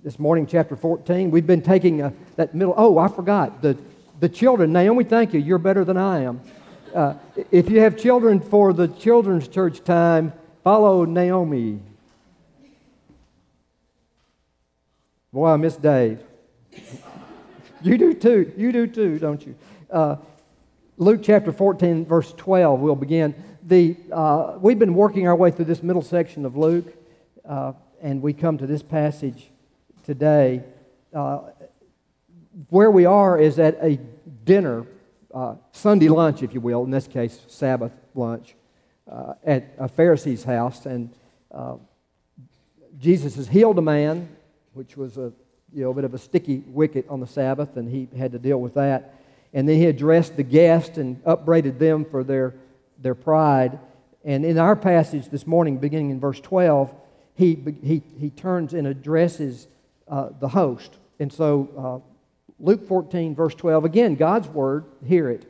this morning, chapter 14. We've been taking that middle. Oh, I forgot. The children. Naomi, thank you. You're better than I am. If you have children for the children's church time, follow Naomi. Boy, I miss Dave. You do too. You do too, don't you? Luke chapter 14, verse 12, we'll begin. We've been working our way through this middle section of Luke, and we come to this passage today. Where we are is at a dinner, Sunday lunch, if you will, in this case, Sabbath lunch, at a Pharisee's house, and Jesus has healed a man, which was a bit of a sticky wicket on the Sabbath, and he had to deal with that. And then he addressed the guests and upbraided them for their pride. And in our passage this morning, beginning in verse 12, he turns and addresses the host. And so Luke 14, verse 12, again, God's word, hear it.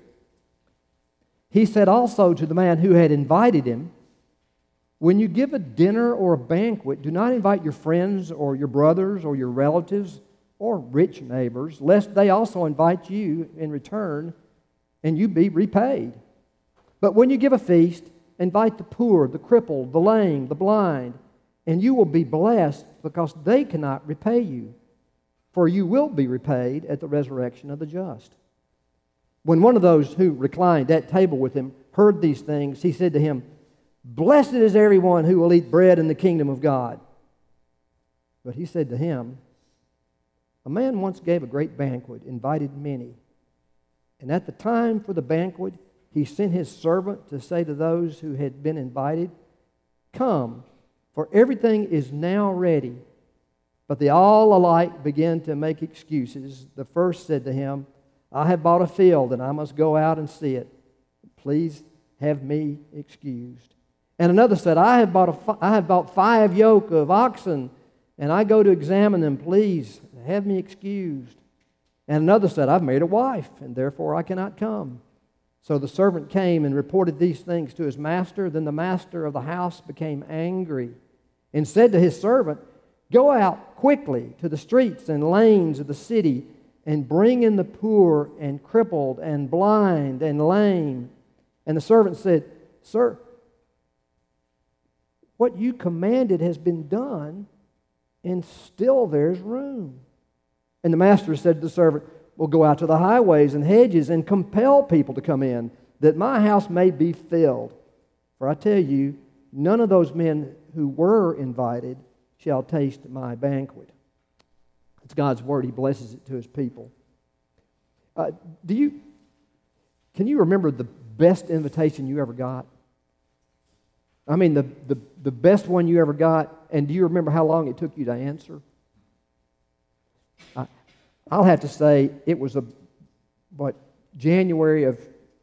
He said also to the man who had invited him, when you give a dinner or a banquet, do not invite your friends or your brothers or your relatives or rich neighbors, lest they also invite you in return and you be repaid. But when you give a feast, invite the poor, the crippled, the lame, the blind, and you will be blessed because they cannot repay you, for you will be repaid at the resurrection of the just. When one of those who reclined at table with him heard these things, he said to him, Blessed is everyone who will eat bread in the kingdom of God. But he said to him, A man once gave a great banquet, invited many. And at the time for the banquet, he sent his servant to say to those who had been invited, Come, for everything is now ready. But they all alike began to make excuses. The first said to him, I have bought a field, and I must go out and see it. Please have me excused. And another said, I have bought 5 yoke of oxen, and I go to examine them. Please have me excused. And another said, I've made a wife, and therefore I cannot come. So the servant came and reported these things to his master. Then the master of the house became angry and said to his servant, Go out quickly to the streets and lanes of the city and bring in the poor and crippled and blind and lame. And the servant said, Sir, what you commanded has been done, and still there's room. And the master said to the servant, Well, go out to the highways and hedges and compel people to come in, that my house may be filled. For I tell you, none of those men who were invited shall taste my banquet. It's God's word. He blesses it to His people. Can you remember the best invitation you ever got? I mean, the best one you ever got, and do you remember how long it took you to answer? I'll have to say it was January of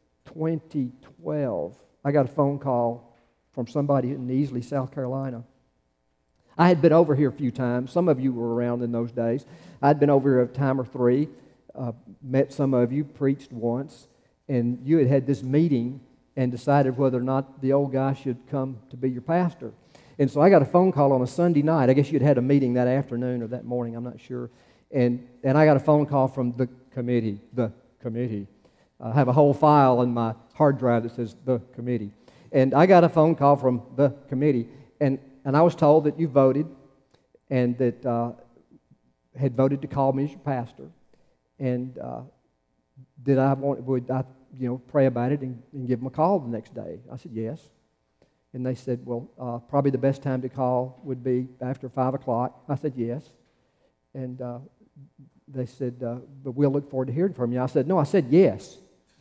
2012. I got a phone call from somebody in Easley, South Carolina. I had been over here a few times. Some of you were around in those days. I'd been over here a time or three, met some of you, preached once, and you had this meeting and decided whether or not the old guy should come to be your pastor. And so I got a phone call on a Sunday night. I guess you'd had a meeting that afternoon or that morning, I'm not sure. And I got a phone call from the committee. I have a whole file in my hard drive that says the committee. And I got a phone call from the committee. And I was told that you voted and that had voted to call me as your pastor. And would I pray about it and give them a call the next day? I said, yes. And they said, well, probably the best time to call would be after 5 o'clock. I said, yes. And they said, but we'll look forward to hearing from you. I said, no, I said yes.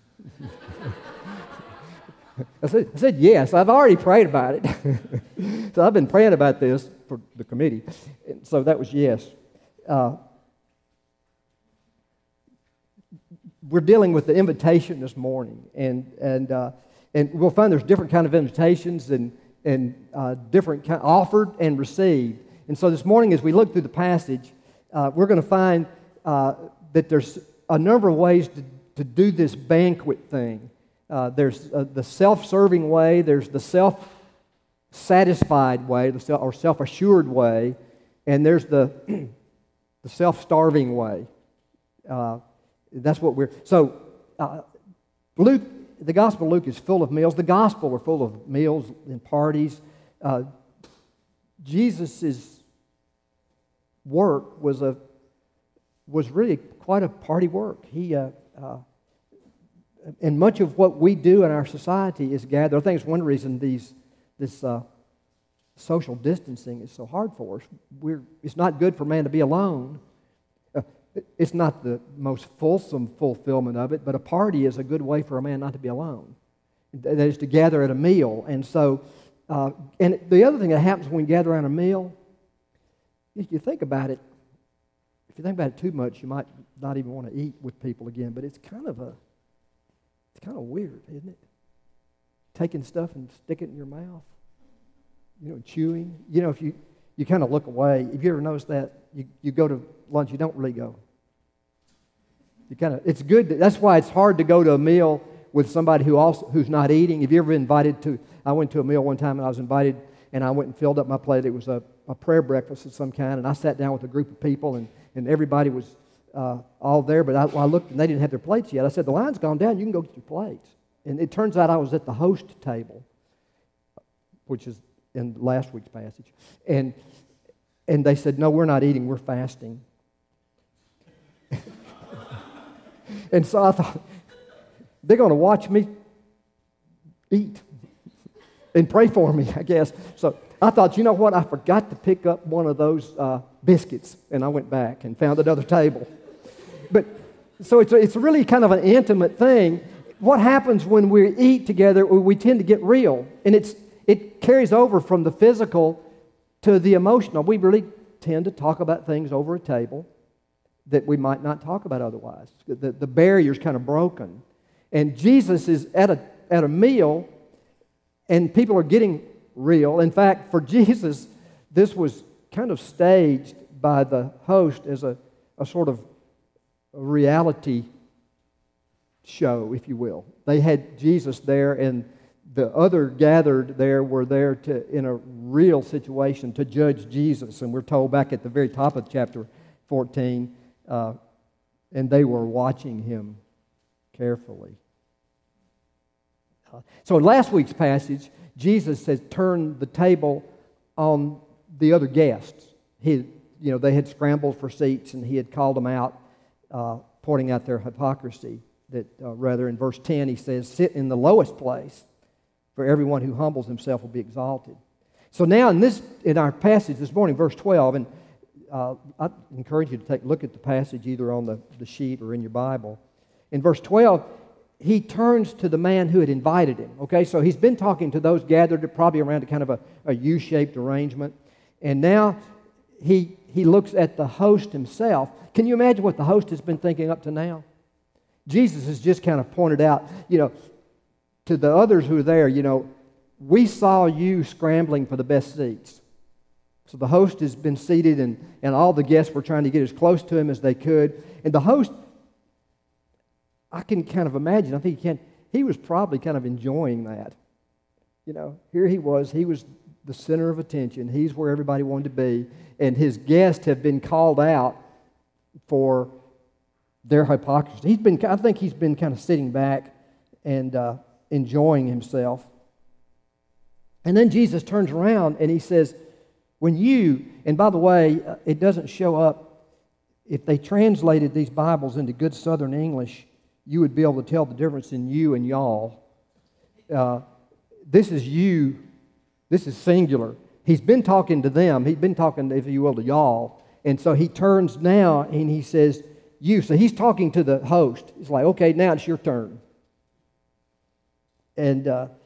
I said yes. I've already prayed about it. So I've been praying about this for the committee. And so that was yes. We're dealing with the invitation this morning, and we'll find there's different kind of invitations and different kind offered and received. And so this morning, as we look through the passage, we're going to find that there's a number of ways to do this banquet thing. There's the self-serving way, there's the self-satisfied way, or self-assured way, and there's the the self-starving way. That's what we're... So, Luke, the Gospel of Luke is full of meals. The Gospel were full of meals and parties. Jesus' work was really quite a party work. And much of what we do in our society is gather. I think it's one reason this social distancing is so hard for us. It's not good for man to be alone. It's not the most fulsome fulfillment of it, but a party is a good way for a man not to be alone. That is to gather at a meal. And so, and the other thing that happens when we gather around a meal, if you think about it too much, you might not even want to eat with people again. But it's kind of weird, isn't it? Taking stuff and sticking it in your mouth, chewing. If you kind of look away. Have you ever noticed that? You go to lunch, you don't really go. It's good. That's why it's hard to go to a meal with somebody who's not eating. Have you ever been invited to? I went to a meal one time and I was invited, and I went and filled up my plate. It was a prayer breakfast of some kind, and I sat down with a group of people, and everybody was all there. But I looked, and they didn't have their plates yet. I said, "The line's gone down. You can go get your plates." And it turns out I was at the host table, which is in last week's passage, and they said, "No, we're not eating. We're fasting." And so I thought, they're going to watch me eat and pray for me, I guess. So I thought, you know what? I forgot to pick up one of those biscuits, and I went back and found another table. But so it's really kind of an intimate thing. What happens when we eat together? We tend to get real, and it carries over from the physical to the emotional. We really tend to talk about things over a table that we might not talk about otherwise. The barrier's kind of broken. And Jesus is at a meal, and people are getting real. In fact, for Jesus, this was kind of staged by the host as a sort of a reality show, if you will. They had Jesus there, and the other gathered there were there in a real situation to judge Jesus. And we're told back at the very top of chapter 14, and they were watching him carefully. So in last week's passage, Jesus has turned the table on the other guests. They had scrambled for seats, and he had called them out, pointing out their hypocrisy. That rather, in verse 10, he says, "Sit in the lowest place, for everyone who humbles himself will be exalted." So now in our passage this morning, verse 12, and I encourage you to take a look at the passage either on the sheet or in your Bible. In verse 12, he turns to the man who had invited him. Okay, so he's been talking to those gathered probably around a kind of a U-shaped arrangement. And now he looks at the host himself. Can you imagine what the host has been thinking up to now? Jesus has just kind of pointed out, to the others who are there, we saw you scrambling for the best seats. So the host has been seated, and all the guests were trying to get as close to him as they could. And the host, I can kind of imagine, I think he was probably kind of enjoying that. Here he was the center of attention. He's where everybody wanted to be. And his guests have been called out for their hypocrisy. I think he's been kind of sitting back and enjoying himself. And then Jesus turns around and he says, and by the way, it doesn't show up, if they translated these Bibles into good Southern English, you would be able to tell the difference in you and y'all. This is you, this is singular. He's been talking to them, he's been talking, if you will, to y'all. And so he turns now and he says, you. So he's talking to the host. He's like, okay, now it's your turn. And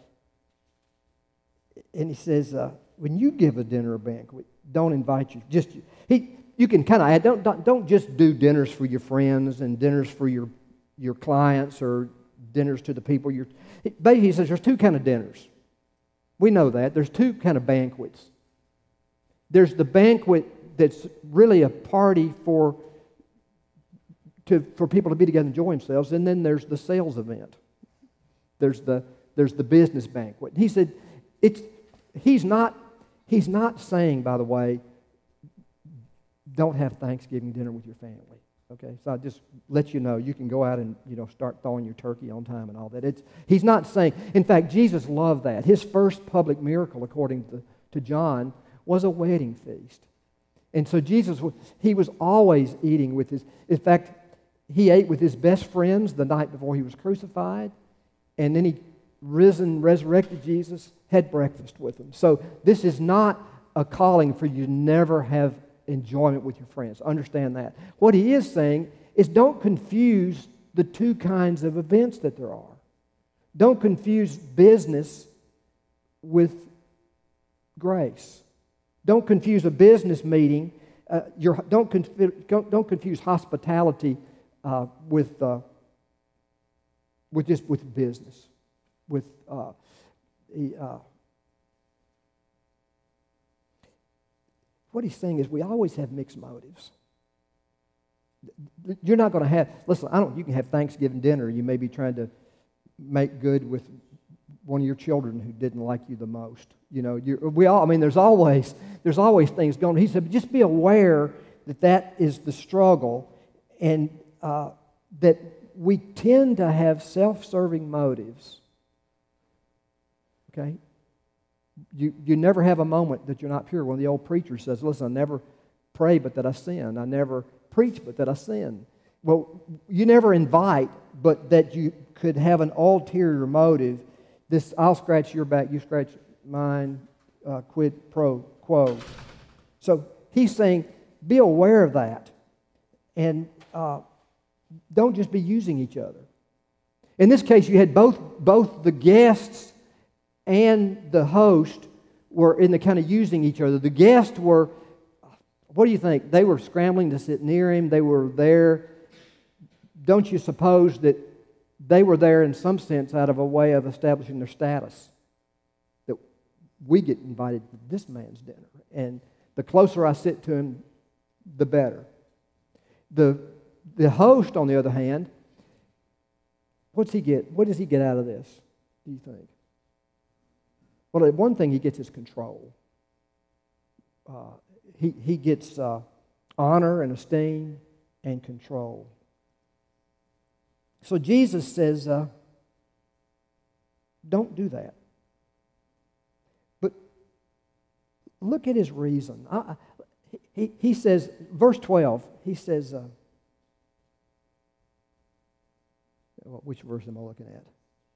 he says, when you give a dinner or banquet, don't invite you can kind of add, don't just do dinners for your friends and dinners for your clients or dinners to the people he says there's two kind of dinners. We know that. There's two kind of banquets. There's the banquet that's really a party for people to be together and enjoy themselves, and then there's the sales event. There's the business banquet. He said he's not saying, by the way, don't have Thanksgiving dinner with your family. Okay, so I just let you know, you can go out and start throwing your turkey on time and all that. He's not saying, in fact, Jesus loved that. His first public miracle, according to John, was a wedding feast. And so Jesus, he was always eating with his, in fact, he ate with his best friends the night before he was crucified, and then he resurrected Jesus, had breakfast with them. So this is not a calling for you to never have enjoyment with your friends. Understand that. What he is saying is don't confuse the two kinds of events that there are. Don't confuse business with grace. Don't confuse a business meeting. Don't confuse hospitality with business. What he's saying is we always have mixed motives. You're not going to have, listen, you can have Thanksgiving dinner. You may be trying to make good with one of your children who didn't like you the most. There's always things going on. He said, just be aware that is the struggle, and that we tend to have self-serving motives. Okay? You never have a moment that you're not pure. One of the old preachers says, listen, I never pray but that I sin. I never preach but that I sin. Well, you never invite but that you could have an ulterior motive. This, I'll scratch your back, you scratch mine, quid pro quo. So he's saying, be aware of that. And don't just be using each other. In this case, you had both the guests and the host were in the kind of using each other. The guests were, what do you think? They were scrambling to sit near him. They were there. Don't you suppose that they were there in some sense out of a way of establishing their status? That we get invited to this man's dinner. And the closer I sit to him, the better. The host, on the other hand, what's he get? What does he get out of this, do you think? Well, one thing he gets is control. He gets honor and esteem and control. So Jesus says, don't do that. But look at his reason. He says, verse 12, he says, which verse am I looking at?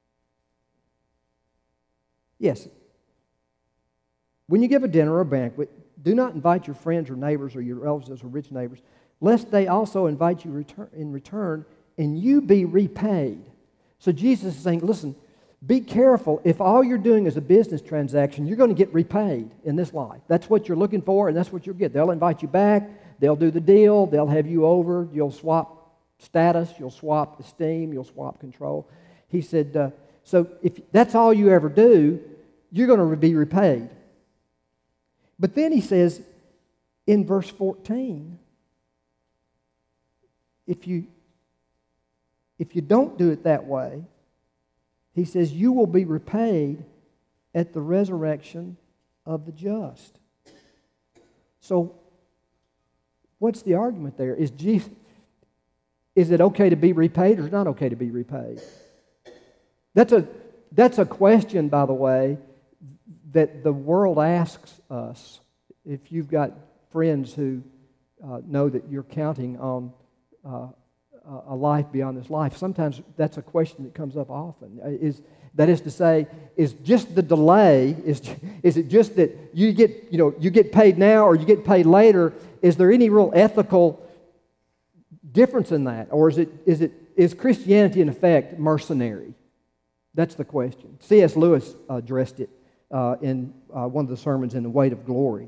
Yes. When you give a dinner or a banquet, do not invite your friends or neighbors or your relatives or rich neighbors, lest they also invite you in return and you be repaid. So Jesus is saying, listen, be careful. If all you're doing is a business transaction, you're going to get repaid in this life. That's what you're looking for, and that's what you'll get. They'll invite you back. They'll do the deal. They'll have you over. You'll swap status. You'll swap esteem. You'll swap control. He said, so if that's all you ever do, you're going to be repaid. But then he says in verse 14, if you don't do it that way, he says you will be repaid at the resurrection of the just. So what's the argument there? Is it okay to be repaid or is it not okay to be repaid? That's a question, by the way, that the world asks us. If you've got friends who know that you're counting on a life beyond this life, sometimes that's a question that comes up often. Is just the delay? Is it just that you get paid now or you get paid later? Is there any real ethical difference in that, or is Christianity in effect mercenary? That's the question. C.S. Lewis addressed it in one of the sermons in The Weight of Glory.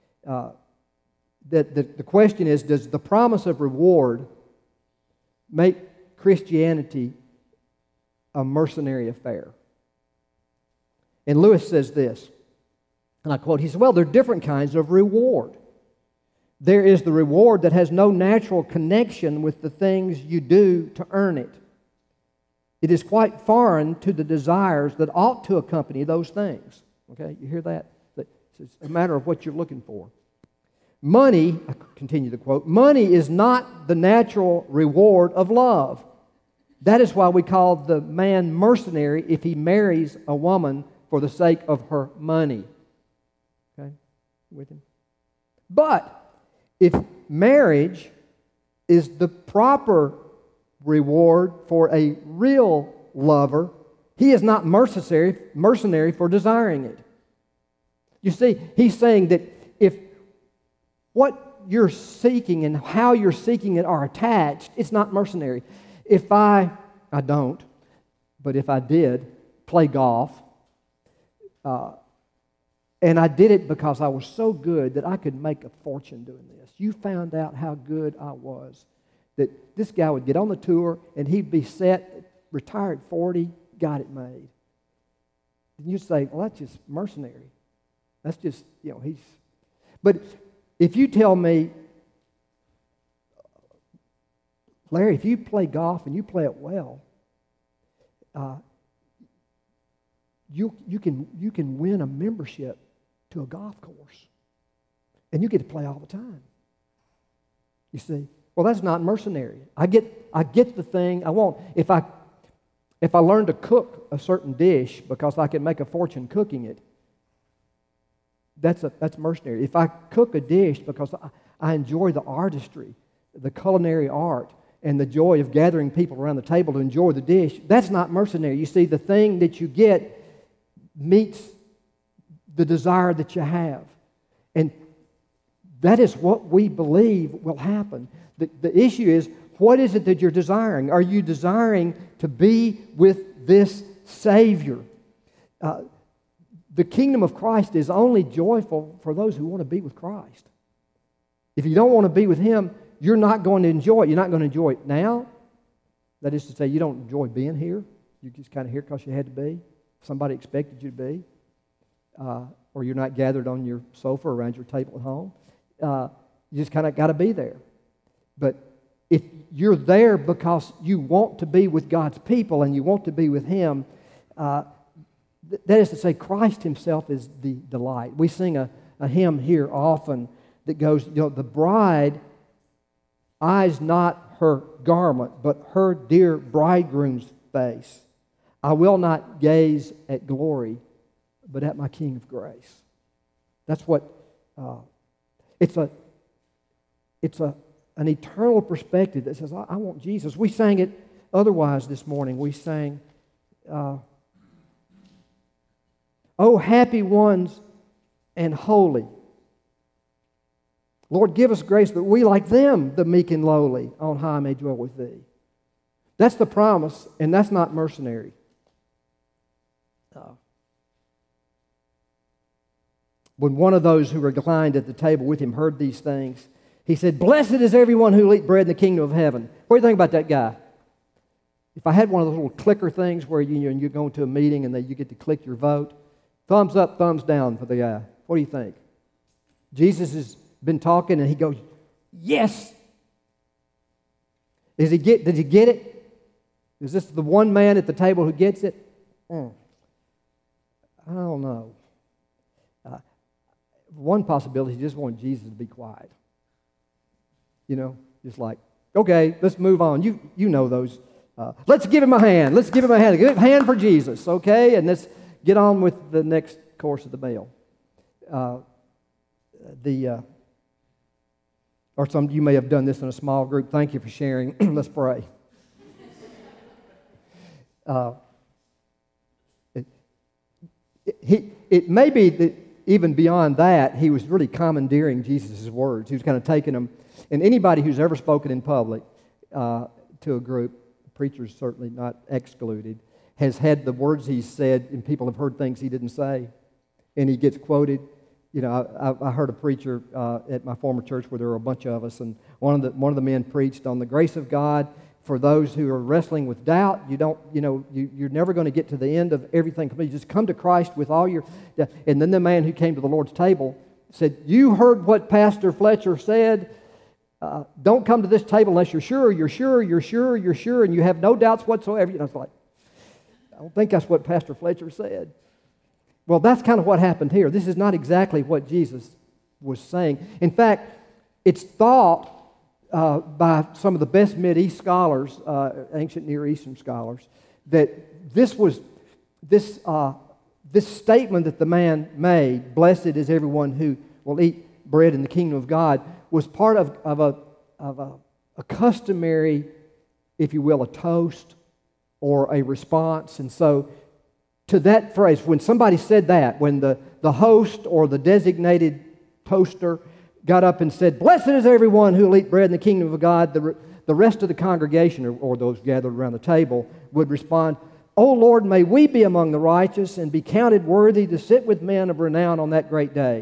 The question is, does the promise of reward make Christianity a mercenary affair? And Lewis says this, and I quote, he says, well, there are different kinds of reward. There is the reward that has no natural connection with the things you do to earn it. It is quite foreign to the desires that ought to accompany those things. Okay, you hear that? It's a matter of what you're looking for. Money, I continue to quote, money is not the natural reward of love. That is why we call the man mercenary if he marries a woman for the sake of her money. Okay? With him? But if marriage is the proper reward for a real lover, he is not mercenary for desiring it. You see, he's saying that if what you're seeking and how you're seeking it are attached, it's not mercenary. If I don't, but if I did play golf, and I did it because I was so good that I could make a fortune doing this. You found out how good I was. That this guy would get on the tour and he'd be set, retired at 40, got it made. And you say, well, that's just mercenary. That's just, he's... But if you tell me, Larry, if you play golf and you play it well, you can win a membership to a golf course. And you get to play all the time. You see? Well, that's not mercenary. I get the thing I want. If I learn to cook a certain dish because I can make a fortune cooking it, that's mercenary. If I cook a dish because I enjoy the artistry, the culinary art, and the joy of gathering people around the table to enjoy the dish, that's not mercenary. You see, the thing that you get meets the desire that you have. And that is what we believe will happen. The issue is, what is it that you're desiring? Are you desiring to be with this Savior? The kingdom of Christ is only joyful for those who want to be with Christ. If you don't want to be with Him, you're not going to enjoy it. You're not going to enjoy it now. That is to say, you don't enjoy being here. You're just kind of here because you had to be. Somebody expected you to be. Or you're not gathered on your sofa or around your table at home. You just kind of got to be there. But if you're there because you want to be with God's people and you want to be with Him, that is to say, Christ Himself is the delight. We sing a hymn here often that goes, the bride eyes not her garment, but her dear bridegroom's face. I will not gaze at glory, but at my King of grace. That's what it's an eternal perspective that says, I want Jesus. We sang it otherwise this morning. We sang, oh, happy ones and holy. Lord, give us grace that we, like them, the meek and lowly, on high may dwell with Thee. That's the promise, and that's not mercenary. When one of those who reclined at the table with him heard these things, he said, blessed is everyone who will eat bread in the kingdom of heaven. What do you think about that guy? If I had one of those little clicker things where you go into a meeting and you get to click your vote, thumbs up, thumbs down for the guy. What do you think? Jesus has been talking and he goes, yes. Did he get it? Is this the one man at the table who gets it? I don't know. One possibility, he just wanted Jesus to be quiet. Just like, okay, let's move on. You know those. Let's give him a hand. Let's give him a hand. Give him a hand for Jesus, okay? And let's get on with the next course of the meal. Or some you may have done this in a small group. Thank you for sharing. Let's pray. It may be that even beyond that, he was really commandeering Jesus' words. He was kind of taking them. And anybody who's ever spoken in public to a group, preachers certainly not excluded, has had the words he said, and people have heard things he didn't say. And he gets quoted. I heard a preacher at my former church where there were a bunch of us, and one of the men preached on the grace of God for those who are wrestling with doubt. You're never going to get to the end of everything. You just come to Christ with all your... And then the man who came to the Lord's table said, you heard what Pastor Fletcher said. Don't come to this table unless you're sure, and you have no doubts whatsoever. It's like, I don't think that's what Pastor Fletcher said. Well, that's kind of what happened here. This is not exactly what Jesus was saying. In fact, it's thought by some of the best Mideast scholars, ancient Near Eastern scholars, that this statement that the man made, "Blessed is everyone who will eat bread in the kingdom of God," was part of a customary, if you will, a toast or a response. And so to that phrase, when somebody said that, when the host or the designated toaster got up and said, "Blessed is everyone who will eat bread in the kingdom of God," the rest of the congregation, or those gathered around the table, would respond, "O Lord, may we be among the righteous and be counted worthy to sit with men of renown on that great day."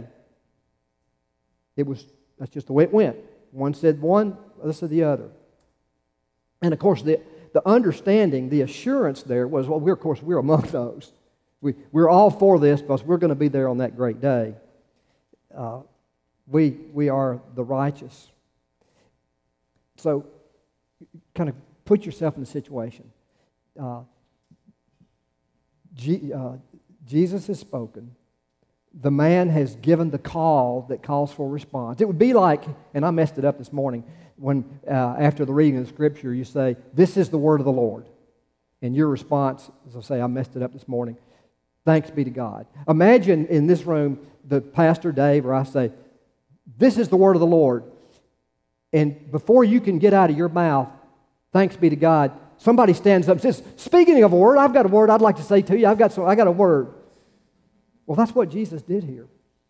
That's just the way it went. One said one, other said the other. And of course, the understanding, the assurance there was, well, we're among those. We're all for this because we're going to be there on that great day. We are the righteous. So, kind of put yourself in the situation. Jesus has spoken. The man has given the call that calls for response. It would be like, and I messed it up this morning, when after the reading of the Scripture you say, "This is the word of the Lord." And your response, as I say, I messed it up this morning, "Thanks be to God." Imagine in this room, the pastor Dave or I say, "This is the word of the Lord." And before you can get out of your mouth, "Thanks be to God," somebody stands up and says, "Speaking of a word, I've got a word I'd like to say to you. I got a word." Well, that's what Jesus did here.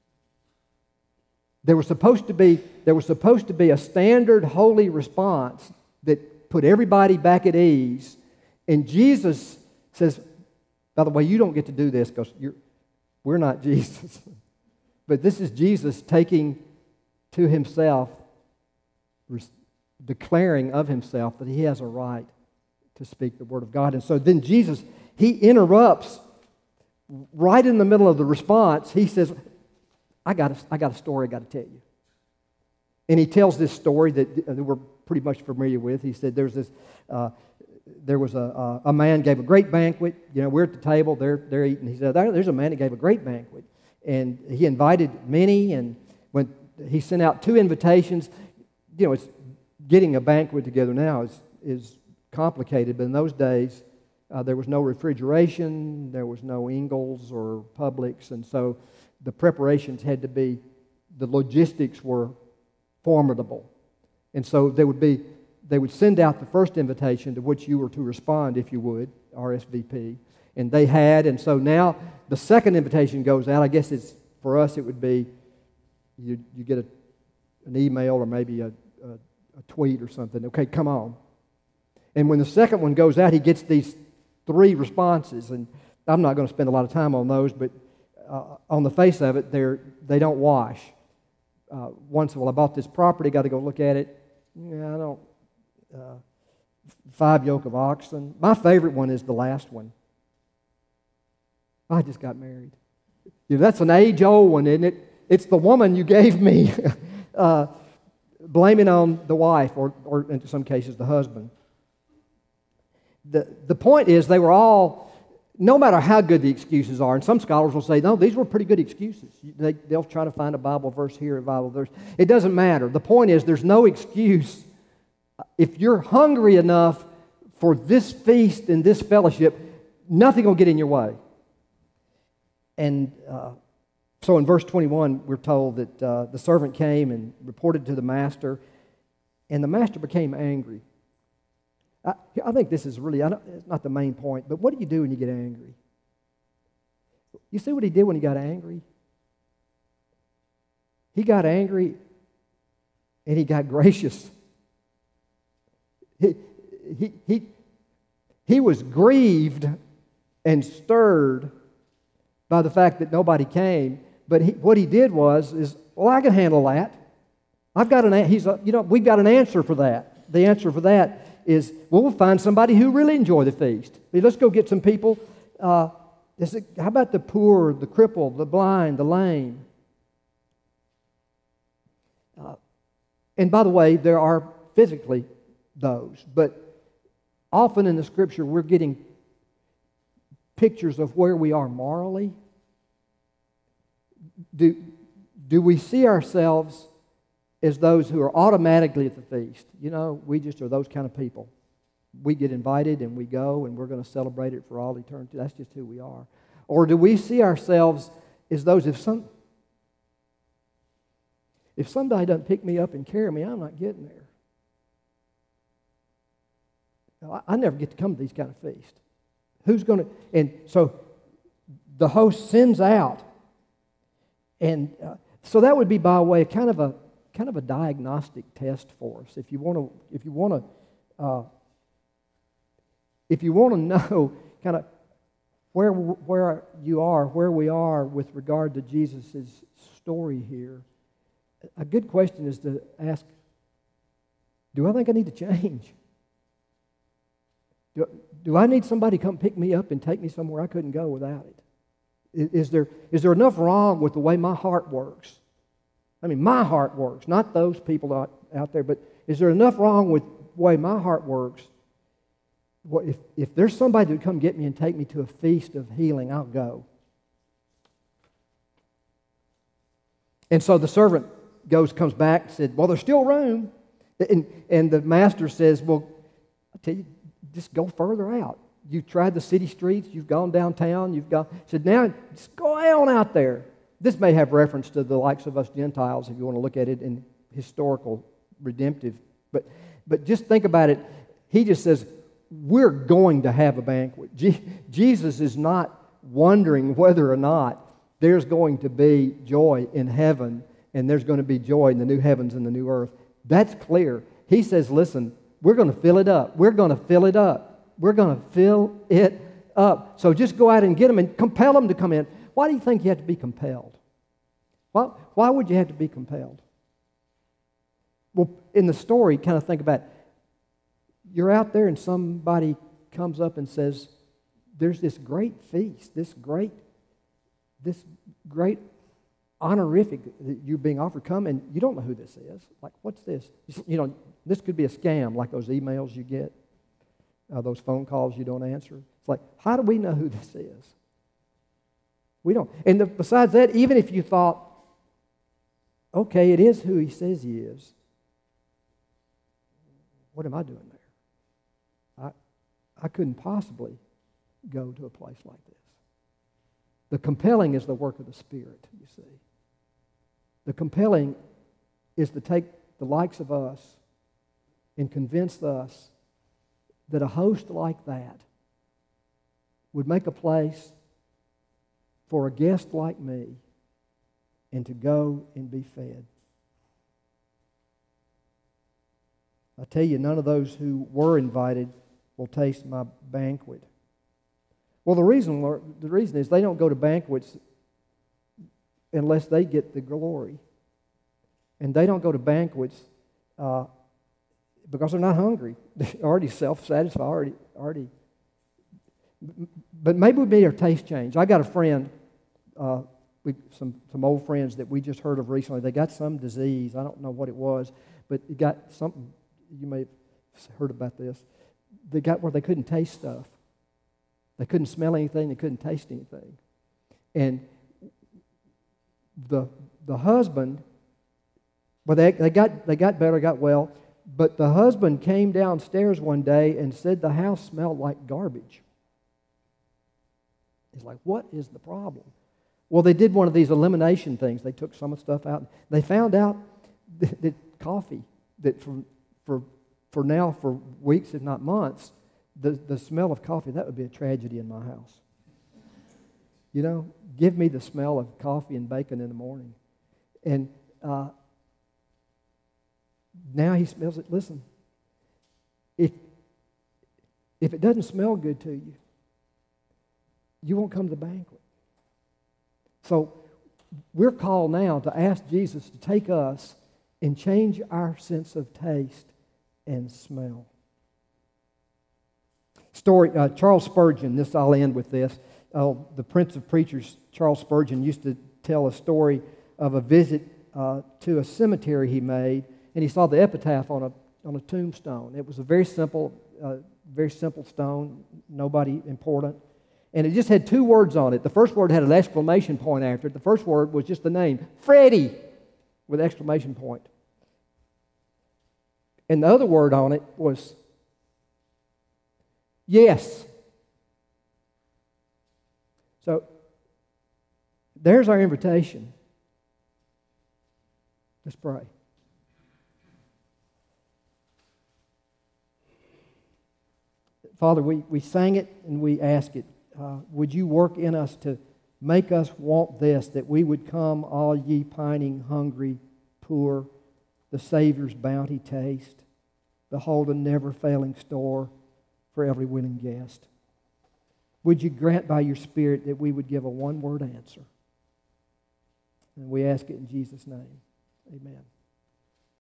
There was supposed to be a standard holy response that put everybody back at ease. And Jesus says, by the way, you don't get to do this because we're not Jesus. But this is Jesus taking to himself, declaring of himself that he has a right to speak the word of God. And so then Jesus, he interrupts right in the middle of the response. He says, I got a story I got to tell you. And he tells this story that we're pretty much familiar with. He said there was a man gave a great banquet. We're at the table, they're eating. He said, there's a man that gave a great banquet. And he invited many, and when he sent out 2 invitations. It's getting a banquet together now is complicated, but in those days, there was no refrigeration, there was no Ingles or Publix, and so the preparations had to be, the logistics were formidable. And so they would send out the first invitation to which you were to respond, if you would, RSVP, and they had, and so now the second invitation goes out. I guess for us it would be, you get an email or maybe a tweet or something. Okay, come on. And when the second one goes out, he gets these 3 responses, and I'm not going to spend a lot of time on those, but on the face of it, they don't wash. One said, "Well, I bought this property, got to go look at it." Yeah, I don't. 5 yoke of oxen. My favorite one is the last one. I just got married. That's an age-old one, isn't it? It's the woman you gave me. Blaming on the wife, or in some cases the husband. The point is, they were all, no matter how good the excuses are, and some scholars will say, no, these were pretty good excuses. They'll try to find a Bible verse here, a Bible verse. It doesn't matter. The point is, there's no excuse. If you're hungry enough for this feast and this fellowship, nothing will get in your way. And so in verse 21, we're told that the servant came and reported to the master, and the master became angry. I think this is really, it's not the main point, but what do you do when you get angry? You see what he did when he got angry? He got angry and he got gracious. He was grieved and stirred by the fact that nobody came, but what he did is, well, I can handle that. We've got an answer for that. The answer for that is, well, we'll find somebody who really enjoy the feast. Let's go get some people. How about the poor, the crippled, the blind, the lame? And by the way, there are physically those, but often in the Scripture we're getting pictures of where we are morally. Do Do we see ourselves as those who are automatically at the feast? You know, we just are those kind of people. We get invited and we go and we're going to celebrate it for all eternity. That's just who we are. Or do we see ourselves as those, if somebody doesn't pick me up and carry me, I'm not getting there. I never get to come to these kind of feasts. Who's going to? And so the host sends out, and so that would be by way of kind of a diagnostic test for us. If you want to know kind of where we are with regard to Jesus' story here, a good question is to ask, do I think I need to change? Do I need somebody to come pick me up and take me somewhere I couldn't go without it? Is there enough wrong with the way my heart works? I mean, my heart works, not those people out there, but is there enough wrong with the way my heart works? If there's somebody that would come get me and take me to a feast of healing, I'll go. And so the servant comes back and said, well, there's still room. And the master says, well, I'll tell you, just go further out. You've tried the city streets, you've gone downtown, he said, now just go on out there. This may have reference to the likes of us Gentiles if you want to look at it in historical, redemptive. But just think about it. He just says, we're going to have a banquet. Jesus is not wondering whether or not there's going to be joy in heaven and there's going to be joy in the new heavens and the new earth. That's clear. He says, listen, we're going to fill it up. We're going to fill it up. We're going to fill it up. So just go out and get them and compel them to come in. Why do you think you have to be compelled? Why would you have to be compelled? Well, in the story, kind of think about it. You're out there and somebody comes up and says, there's this great feast, this great honorific that you're being offered. Come, and you don't know who this is. Like, what's this? You know, this could be a scam, like those emails you get, those phone calls you don't answer. It's like, how do we know who this is? We don't. And besides that, even if you thought, okay, it is who he says he is, what am I doing there? I couldn't possibly go to a place like this. The compelling is the work of the Spirit, you see. The compelling is to take the likes of us and convince us that a host like that would make a place for a guest like me and to go and be fed. I tell you, none of those who were invited will taste my banquet. Well, the reason is they don't go to banquets unless they get the glory. And they don't go to banquets because they're not hungry. They're already self-satisfied, already. But maybe we made our taste change. I got a friend, some old friends that we just heard of recently. They got some disease. I don't know what it was, but it got something. You may have heard about this. They got where they couldn't taste stuff. They couldn't smell anything. They couldn't taste anything. And the husband, well, they got better, got well. But the husband came downstairs one day and said the house smelled like garbage. He's like, what is the problem? Well, they did one of these elimination things. They took some of the stuff out. They found out that coffee, that for now, for weeks, if not months, the smell of coffee, that would be a tragedy in my house. You know, give me the smell of coffee and bacon in the morning. And now he smells it. Listen, if it doesn't smell good to you, you won't come to the banquet. So we're called now to ask Jesus to take us and change our sense of taste and smell. Story, Charles Spurgeon, I'll end with this. The Prince of Preachers, Charles Spurgeon, used to tell a story of a visit to a cemetery he made, and he saw the epitaph on a tombstone. It was a very simple stone, nobody important. And it just had two words on it. The first word had an exclamation point after it. The first word was just the name, Freddie, with an exclamation point. And the other word on it was yes. So there's our invitation. Let's pray. Father, we sang it and we ask it. Would you work in us to make us want this, that we would come, all ye pining, hungry, poor, the Savior's bounty taste, behold a never-failing store for every willing guest. Would you grant by your Spirit that we would give a one-word answer? And we ask it in Jesus' name. Amen.